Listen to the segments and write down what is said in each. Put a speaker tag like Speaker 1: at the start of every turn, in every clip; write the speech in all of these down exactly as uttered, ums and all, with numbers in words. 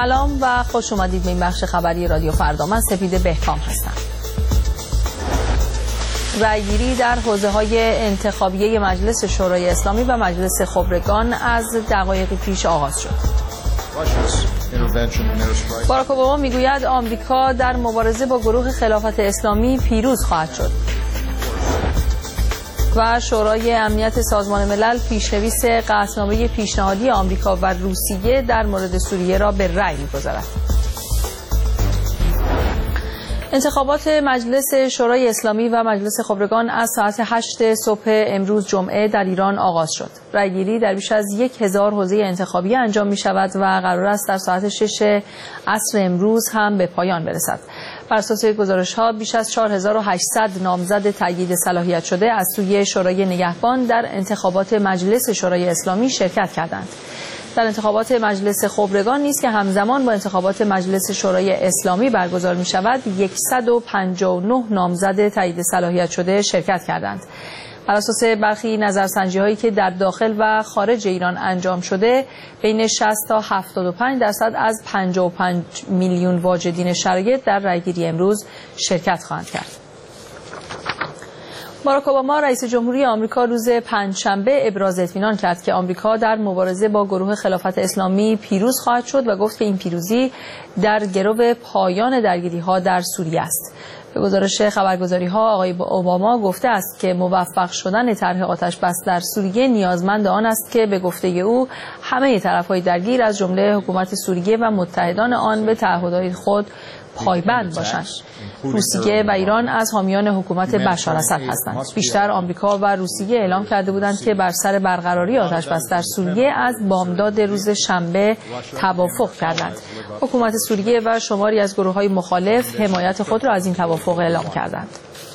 Speaker 1: سلام و خوش اومدید به این بخش خبری رادیو فردا. من سپید بهکام هستم. رأیگیری در حوزه‌های انتخابیه مجلس شورای اسلامی و مجلس خبرگان از دقایق پیش آغاز شد. باراک اوباما میگوید آمریکا در مبارزه با گروه خلافت اسلامی پیروز خواهد شد. و شورای امنیت سازمان ملل پیشنویس قطعنامه پیشنهادی آمریکا و روسیه در مورد سوریه را به رأی می‌گذارد. انتخابات مجلس شورای اسلامی و مجلس خبرگان از ساعت هشت صبح امروز جمعه در ایران آغاز شد. رأیگیری در بیش از یک هزار حوزه انتخابی انجام می شود و قرار است در ساعت شش عصر امروز هم به پایان برسد. بر اساس گزارش‌ها بیش از چهار هزار و هشتصد نامزد تأیید صلاحیت شده از سوی شورای نگهبان در انتخابات مجلس شورای اسلامی شرکت کردند. در انتخابات مجلس خبرگان نیز که همزمان با انتخابات مجلس شورای اسلامی برگزار می شود، صد و پنجاه و نه نامزد تایید صلاحیت شده شرکت کردند. بر اساس برخی نظرسنجی هایی که در داخل و خارج ایران انجام شده، بین شصت تا هفتاد و پنج درصد از پنجاه و پنج میلیون واجدین شرایط در رأیگیری امروز شرکت خواهند کرد. باراک اوباما رئیس جمهوری آمریکا روز پنجشنبه ابراز اطمینان کرد که آمریکا در مبارزه با گروه خلافت اسلامی پیروز خواهد شد و گفت که این پیروزی در گرو پایان درگیری‌ها در سوریه است. به گزارش خبرگزاری‌ها آقای اوباما گفته است که موفق شدن طرح آتش‌بس در سوریه نیازمند آن است که به گفته او همه طرف‌های درگیر از جمله حکومت سوریه و متحدان آن به تعهدات خود پایبند باشند. روسیه و ایران از حامیان حکومت بشار اسد هستند. بیشتر آمریکا و روسیه اعلام کرده بودند که بر سر برقراری آتش‌بس در سوریه از بامداد روز شنبه توافق کردند. حکومت سوریه و شماری از گروه‌های مخالف حمایت خود را از این توافق اعلام کردند.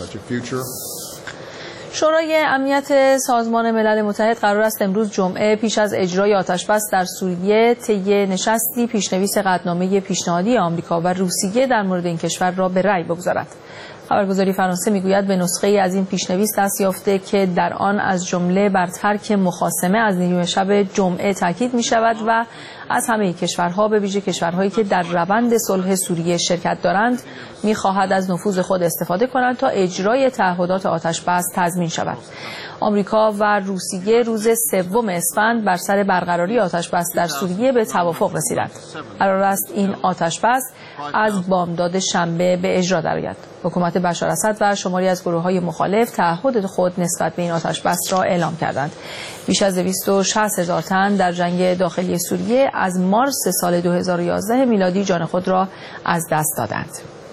Speaker 1: شورای امنیت سازمان ملل متحد قرار است امروز جمعه پیش از اجرای آتش‌بس در سوریه طی نشستی پیشنویس قطعنامه پیشنهادی آمریکا و روسیه در مورد این کشور را به رأی بگذارد. خبرگزاری فرانسه میگوید به نسخه‌ای از این پیشنویس دست یافته که در آن از جمله بر ترک مخاصمه از نیمه شب جمعه تاکید می شود و از همه کشورها به ویژه کشورهایی که در روند صلح سوریه شرکت دارند می خواهد از نفوذ خود استفاده کنند تا اجرای تعهدات آتش‌بس تضمین شود. آمریکا و روسیه روز سوم اسفند بر سر برقراری آتش‌بس در سوریه به توافق رسیدند. قرار است این آتش‌بس از بامداد شنبه به اجرا درآید. حکومت بشار اسد و شماری از گروه‌های مخالف تعهد خود نسبت به این آتش‌بس را اعلام کردند. بیش از دویست و شصت هزار تن در جنگ داخلی سوریه از مارس سال دو هزار و یازده میلادی جان خود را از دست دادند.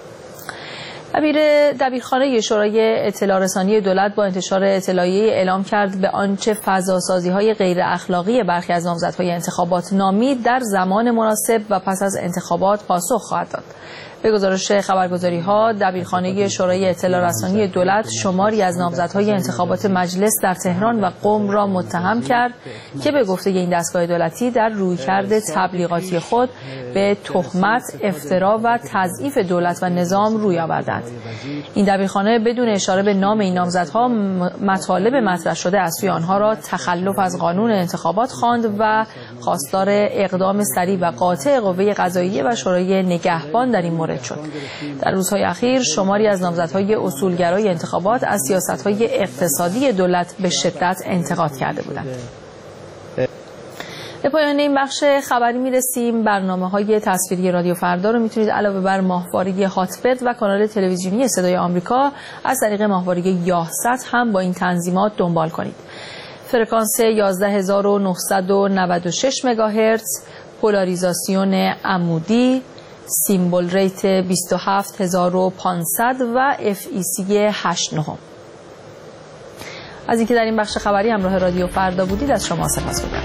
Speaker 1: دبیر دبیرخانه شورای اطلاع رسانی دولت با انتشار اطلاعیه اعلام کرد به آنچه فضاسازی‌های غیر اخلاقی برخی از نامزدهای انتخابات نامید در زمان مناسب و پس از انتخابات پاسخ خواهد داد. به گزارش خبرگزاری‌ها دبیرخانه شورای اطلاع رسانی دولت شماری از نامزدهای انتخابات مجلس در تهران و قم را متهم کرد که به گفته این دستگاه دولتی در رویکرد تبلیغاتی خود به تهمت، افترا و تضعیف دولت و نظام روی آوردند. این دبیرخانه بدون اشاره به نام این نامزدها مطالب مطرح شده از سوی آنها را تخلف از قانون انتخابات خواند و خواستار اقدام سریع و قاطع قوه قضاییه و شورای نگهبان در این مورد شد. در روزهای اخیر شماری از نامزدهای اصولگرای انتخابات از سیاست‌های اقتصادی دولت به شدت انتقاد کرده بودند. به پایان این بخش خبری میرسیم. برنامه‌های تصویری رادیو فردا رو میتونید علاوه بر ماهواره هاتبرد و کانال تلویزیونی صدای آمریکا از طریق ماهواره یاهصد هم با این تنظیمات دنبال کنید. فرکانس یازده هزار و نهصد و نود و شش مگاهرتز، پولاریزاسیون عمودی، سیمبل ریت بیست و هفت هزار و پانصد و اف ای سی هشت نهم. از اینکه در این بخش خبری همراه رادیو فردا بودید از شما سپاسگزارم.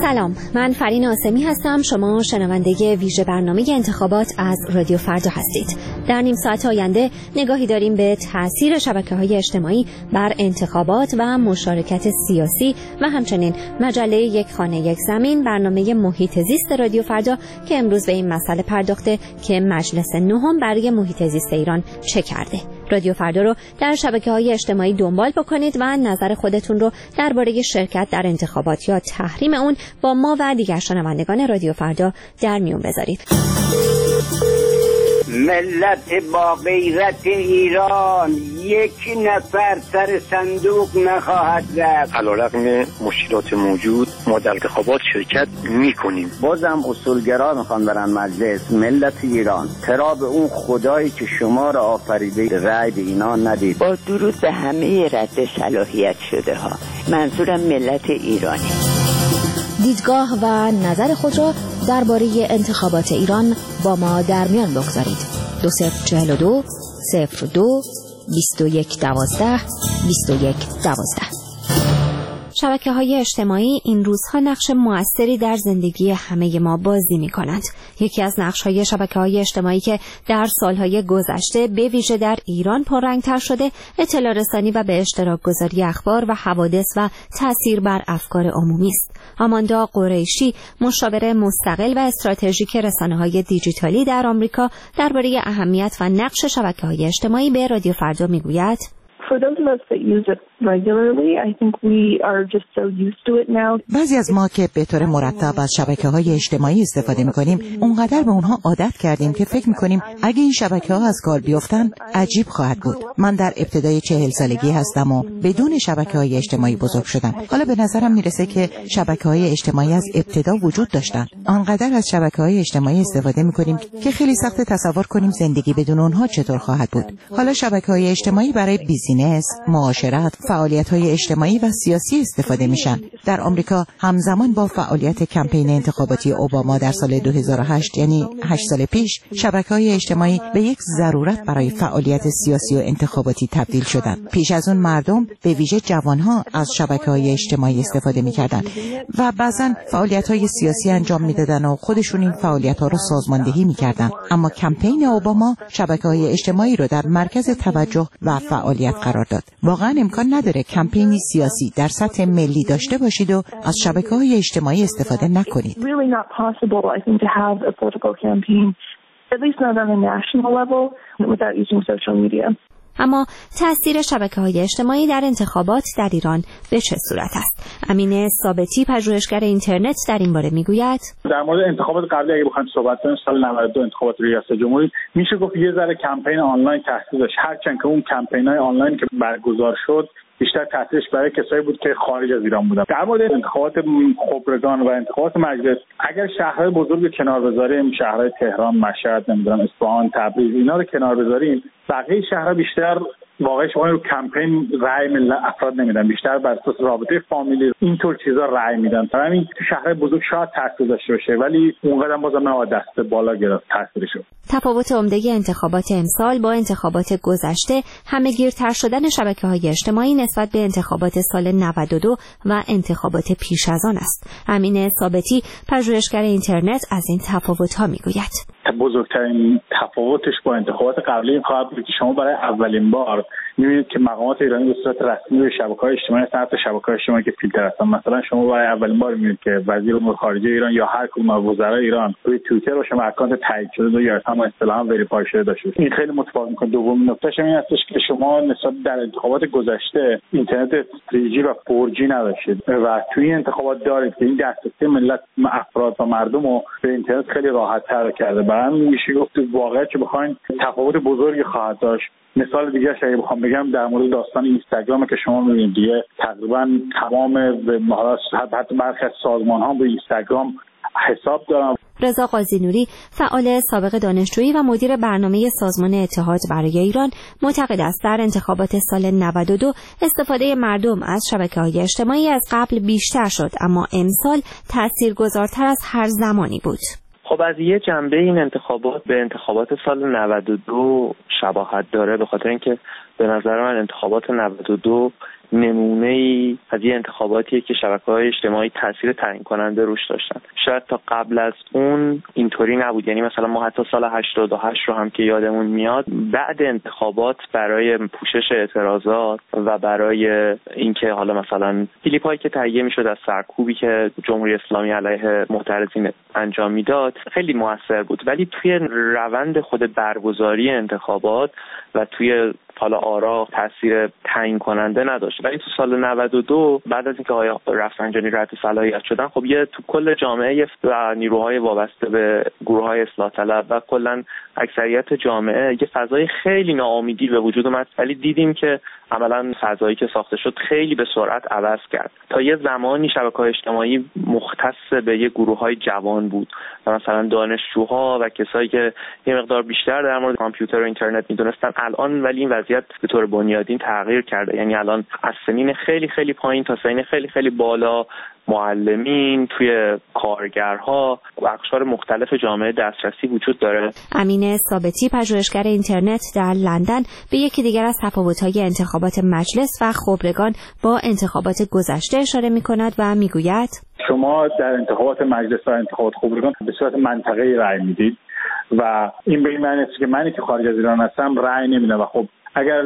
Speaker 2: سلام، من فرین آسمی هستم. شما شنونده ویژه برنامه انتخابات از رادیو فردا هستید. در نیم ساعت آینده نگاهی داریم به تأثیر شبکه‌های اجتماعی بر انتخابات و مشارکت سیاسی و همچنین مجله یک خانه یک زمین، برنامه محیط زیست رادیو فردا که امروز به این مسئله پرداخته که مجلس نهم برای محیط زیست ایران چه کرده. رادیو فردا رو در شبکه‌های اجتماعی دنبال بکنید و نظر خودتون رو درباره شرکت در انتخابات یا تحریم اون با ما و دیگر شنوندگان رادیو فردا در میون بذارید.
Speaker 3: ملت با غیرت ایران یک نفر سر صندوق نخواهد رفت.
Speaker 4: علیرغم مشکلات موجود ما در انتخابات شرکت میکنیم.
Speaker 3: بازم اصولگرا میخوان برن مجلس. ملت ایران چرا به اون خدایی که شما را آفریده رأی به اینا ندید؟
Speaker 5: با درود به همه رد صلاحیت شده ها، منظورم ملت ایرانی.
Speaker 2: دیدگاه و نظر خود را درباره انتخابات ایران با ما در میان بگذارید. دو صفر چهل و دو صفر دو بیست و یک دوازده بیست و یک دوازده. شبکه‌های اجتماعی این روزها نقش موثری در زندگی همه ما بازی می‌کنند. یکی از نقش‌های شبکه‌های اجتماعی که در سال‌های گذشته به ویژه در ایران پررنگ‌تر شده، اطلاع رسانی و به اشتراک گذاری اخبار و حوادث و تأثیر بر افکار عمومی است. آماندا قریشی، مشاور مستقل و استراتژیک رسانه‌های دیجیتالی در آمریکا، درباره اهمیت و نقش شبکه‌های اجتماعی به رادیو فردا می‌گوید:
Speaker 6: For those of us that use it regularly, I think we are just so used to it now.
Speaker 7: بعضی از ما که به طور مرتب از شبکه‌های اجتماعی استفاده می‌کنیم، اونقدر به اونها عادت کردیم که فکر می‌کنیم اگه این شبکه‌ها از کار بیفتن عجیب خواهد بود. من در ابتدای چهل سالگی هستم و بدون شبکه‌های اجتماعی بزرگ شدم. حالا به نظرم میرسه که شبکه‌های اجتماعی از ابتدا وجود داشتن. آنقدر از شبکه‌های اجتماعی استفاده می‌کنیم که خیلی سخت تصور کنیم زندگی بدون اونها چطور خواهد بود. حالا شبکه‌های اجتماعی برای بیزینس، معاشرت، فعالیت‌های اجتماعی و سیاسی استفاده میشن. در آمریکا همزمان با فعالیت کمپین انتخاباتی اوباما در سال دو هزار و هشت، یعنی هشت سال پیش، شبکه‌های اجتماعی به یک ضرورت برای فعالیت سیاسی و انتخاباتی تبدیل شدند. پیش از اون مردم، به ویژه جوان‌ها، از شبکه‌های اجتماعی استفاده می‌کردند و بعضاً فعالیت‌های سیاسی انجام می‌دادن و خودشون این فعالیت‌ها رو سازماندهی می‌کردند. اما کمپین اوباما شبکه‌های اجتماعی رو در مرکز توجه و فعالیت قرار داد. واقعاً امکان نداره کمپینی سیاسی در سطح ملی داشته باشید و از شبکه‌های اجتماعی استفاده نکنید.
Speaker 2: اما تأثیر شبکه‌های اجتماعی در انتخابات در ایران به چه صورت است؟ امین ثابتی، پژوهشگر اینترنت، در این باره میگوید:
Speaker 8: در مورد انتخابات قبلی اگه بخوایم صحبت کنیم، سال نود و دو انتخابات ریاست جمهوری، میشه گفت یه ذره کمپین آنلاین تاثیر داشت، هرچند که اون کمپین‌های آنلاین که برگزار شد بیشتر تاثیرش برای کسایی بود که خارج از ایران بودن. در مورد انتخابات خبرگان و انتخابات مجلس، اگر شهرهای بزرگ کنار بذاریم، شهرهای تهران، مشهد، نمیدونم اصفهان، تبریز، اینا رو کنار بذاریم، بقیه شهرها بیشتر واقعا شما رو کمپین رای مل افراد نمیدن، بیشتر بر اساس رابطه فامیلی اینطور چیزا رای میدن. همین تو شهرهای بزرگ شاید تاثیر داشته باشه، ولی اونقدر بازم نه دست بالا گرفت تاثیرش.
Speaker 2: تفاوت عمده انتخابات امسال با انتخابات گذشته همه‌گیرتر شدن شبکه‌های اجتماعی نسبت به انتخابات سال نود و دو و انتخابات پیش از آن است. امین ثابتی، پژوهشگر اینترنت، از این تفاوت‌ها میگوید:
Speaker 8: بزرگترین تفاوتش با انتخابات قبلی خواهد بود که شما برای اولین بار می‌بینید که مقامات ایرانی به صورت رسمی به شبکه‌های اجتماعی هستن، حتی شبکه‌های اجتماعی که فیلتر هستن. مثلا شما برای اولین بار می‌بینید که وزیر امور خارجه ایران یا هر کدوم از وزرای ایران روی توییتر و شما اکانت تایید شده یا هم اصطلاحاً وریفای شده داشته. این خیلی متفاوت می‌کنه. دومین نکتهش این هستش که شما نسبت در انتخابات گذشته اینترنت تری جی و فور جی نداشتید و توی انتخابات دارید که این دسترسی ملت، افراد و مردم رو به اینترنت خیلی راحت‌تر کرده. برای میشه گفت واقعا که بخواید تفاوت بزرگی خواهد داشت. مثال دیگه اگه بخوام بگم در مورد داستان اینستاگرام که شما می‌بینید دیگه تقریبا تمام حتی برخی از سازمان‌ها به اینستاگرام حساب دارن.
Speaker 2: رضا قاضی-نوری، فعال سابق دانشجویی و مدیر برنامه سازمان اتحاد برای ایران، معتقد است در انتخابات سال نود و دو استفاده مردم از شبکه‌های اجتماعی از قبل بیشتر شد، اما امسال تاثیرگذارتر از هر زمانی بود.
Speaker 9: خب از یه جنبه این انتخابات به انتخابات سال نود و دو شباهت داره، به خاطر اینکه به نظر من انتخابات نود و دو نمونه‌ای از یه انتخاباتیه که شبکه‌های اجتماعی تاثیر تعیین کننده روش داشتن. شاید تا قبل از اون اینطوری نبود. یعنی مثلا ما حتی سال هشتاد و هشت رو هم که یادمون میاد، بعد انتخابات برای پوشش اعتراضات و برای اینکه حالا مثلا کلیپ‌هایی که تهیه می‌شد از سرکوبی که جمهوری اسلامی علیه معترضین انجام میداد خیلی موثر بود، ولی توی روند خود برگزاری انتخابات و توی حالا آرا تاثیر تعیین کننده نداشت. ولی تو سال نود و دو بعد از اینکه آقای رفسنجانی رئیس صلاحیت شدن، خب یه تو کل جامعه و نیروهای وابسته به گروه‌های اصلاح طلب و کلا اکثریت جامعه یه فضای خیلی ناامیدی به وجود اومد، ولی دیدیم که عملاً فضایی که ساخته شد خیلی به سرعت عوض کرد. تا یه زمانی شبکه‌های اجتماعی مختص به یه گروه‌های جوان بود و مثلا دانشجوها و کسایی که یه مقدار بیشتر در مورد کامپیوتر و اینترنت می‌دونستن. الان ولی این وضعیت به طور بنیادین تغییر کرده. یعنی الان از سنین خیلی خیلی پایین تا سنین خیلی خیلی بالا، معلمین، توی کارگرها و اقشار مختلف جامعه دسترسی وجود داره.
Speaker 2: امین ثابتی، پژوهشگر اینترنت در لندن، به یکی دیگر از تفاوت‌های انتخابات مجلس و خبرگان با انتخابات گذشته اشاره می‌کند و می‌گوید
Speaker 8: شما در انتخابات مجلس و انتخابات خبرگان به صورت منطقه‌ای رأی میدید و این به این معنی است که منی که خارج از ایران هستم رأی نمیدم و خب اگر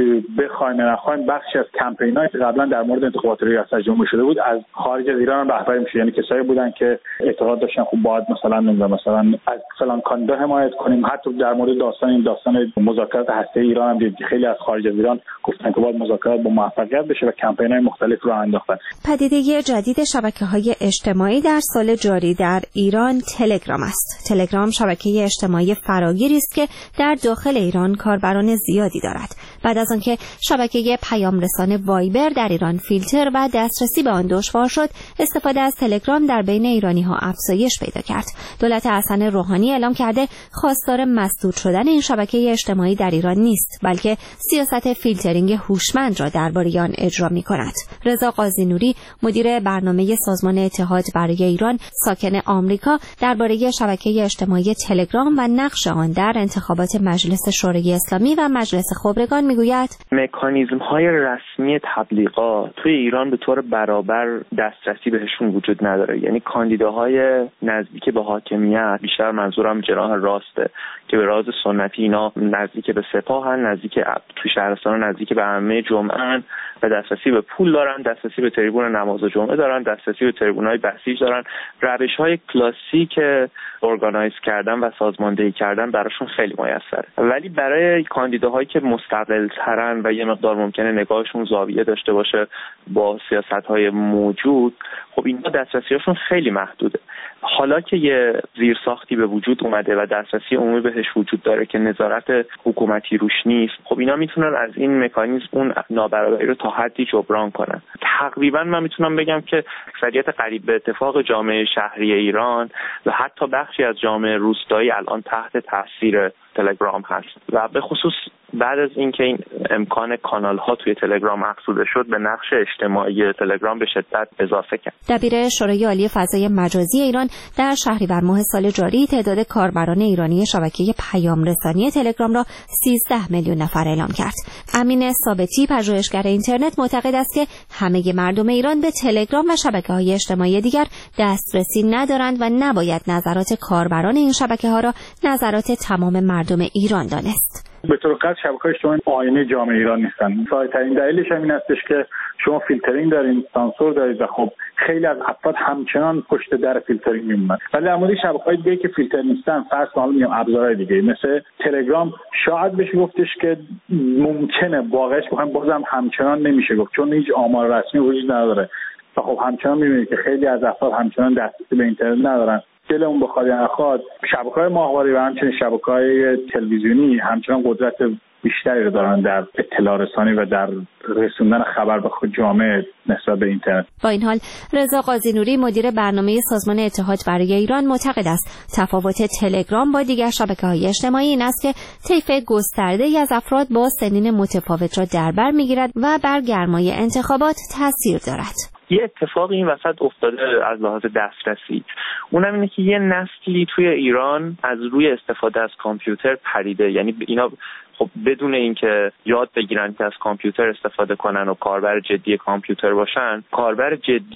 Speaker 8: بخوایم نخوایم بخشی از کمپینایی که قبلا در مورد انتخابات ریاست جمهوری شده بود از خارج از ایران رهبری میشه. یعنی کسایی بودن که اعتقاد داشتن خب باید مثلا نمیدونم مثلا از فلان کاندیدا حمایت کنیم. حتی در مورد داستان این داستان مذاکرات هسته‌ای ایران هم دیدیم خیلی از خارج از ایران گفتن که باید مذاکرات با موفقیت بشه و کمپینای مختلف رو انداختن.
Speaker 2: پدیده جدید شبکه‌های اجتماعی در سال جاری در ایران تلگرام است. تلگرام شبکه اجتماعی فراگیری است که در داخل ایران کاربران زیادی دارد. بعد از آنکه شبکه پیام رسان وایبر در ایران فیلتر و دسترسی به آن دشوار شد، استفاده از تلگرام در بین ایرانی‌ها افزایش پیدا کرد. دولت حسن روحانی اعلام کرده خواستار مسدود شدن این شبکه اجتماعی در ایران نیست، بلکه سیاست فیلترینگ هوشمند را درباره آن اجرا می‌کند. رضا قاضی نوری، مدیر برنامه سازمان اتحاد برای ایران ساکن آمریکا، درباره شبکه اجتماعی تلگرام و نقش آن در انتخابات مجلس شورای اسلامی و مجلس خبرگان میگوید
Speaker 9: مکانیزم‌های رسمی تبلیغات توی ایران به طور برابر دسترسی بهشون وجود نداره. یعنی کاندیداهای نزدیک به حاکمیت، بیشتر منظورم جناح راسته که به راز سنتی اینا نزدیک به سپاهن، نزدیک توی شهرستان نزدیک به عامه جمعه و دسترسی به پول دارن، دسترسی به تریبون نماز جمعه دارن، دسترسی به تریبون‌های بسیج دارن. روش‌های کلاسیک ارگانایز کردن و سازماندهی کردن براشون خیلی میسره. ولی برای کاندیداهایی که مستقل ترن و یه مقدار ممکنه نگاهشون زاویه داشته باشه با سیاست‌های موجود، خب اینا دسترسیشون خیلی محدوده. حالا که یه زیرساختی به وجود اومده و دسترسی عمومی بهش وجود داره که نظارت حکومتی روش نیست، خب اینا میتونن از این مکانیزم اون نابرابری رو تا حدی جبران کنن. تقریبا من میتونم بگم که اکثریت قریب به اتفاق جامعه شهری ایران و حتی بخشی از جامعه روستایی الان تحت تاثیر تلگرام هست و به خصوص بعد از اینکه این امکان کانال ها توی تلگرام افزوده شد به نقش اجتماعی تلگرام به شدت اضافه کرد.
Speaker 2: دبیر شورای عالی فضای مجازی ایران در شهریور ماه سال جاری تعداد کاربران ایرانی شبکه پیام رسانی تلگرام را سیزده میلیون نفر اعلام کرد. امین ثابتی، پژوهشگر اینترنت، معتقد است که همه مردم ایران به تلگرام و شبکه‌های اجتماعی دیگر دسترسی ندارند و نباید نظرات کاربران این شبکه‌ها را نظرات تمام مردم ایران دانست.
Speaker 8: به طور قطع شبکه‌های اجتماعی آینه جامعه ایران نیستن. ساده‌ترین دلیلش هم این هستش که شما فیلترینگ دارین، سانسور دارید و خب خیلی از افراد همچنان پشت در فیلترینگ میمونن. ولی در مورد شبکه‌های دیگه که فیلتر نیستن، فرض کنیم میگم ابزارهای دیگه مثل تلگرام، شاید بشه گفتش که ممکنه، واقعش بخوام بازم همچنان نمیشه گفت چون هیچ آمار رسمی وجود نداره. و خب همچنان میبینید که خیلی از افراد همچنان دسترسی به اینترنت ندارن. دلمون بخواد یا نخواد شبکه‌های ماهواره و همچنین شبکه‌های تلویزیونی همچنان قدرت بیشتری رو دارن در اطلاع رسانی و در رسوندن خبر به خود جامعه نسبت به اینترنت.
Speaker 2: با این حال رضا قاضی نوری، مدیر برنامه سازمان اتحاد برای ایران، معتقد است تفاوت تلگرام با دیگر شبکه‌های اجتماعی این است که طیف گسترده‌ای از افراد با سنین متفاوت را در بر می‌گیرد و بر گرمای انتخابات تاثیر دارد.
Speaker 9: یه اتفاقی این وسط افتاده از لحاظ دسترسی، اونم اینه که یه نسلی توی ایران از روی استفاده از کامپیوتر پریده. یعنی اینا خب بدون اینکه یاد بگیرن که از کامپیوتر استفاده کنن و کاربر جدی کامپیوتر باشن، کاربر جدی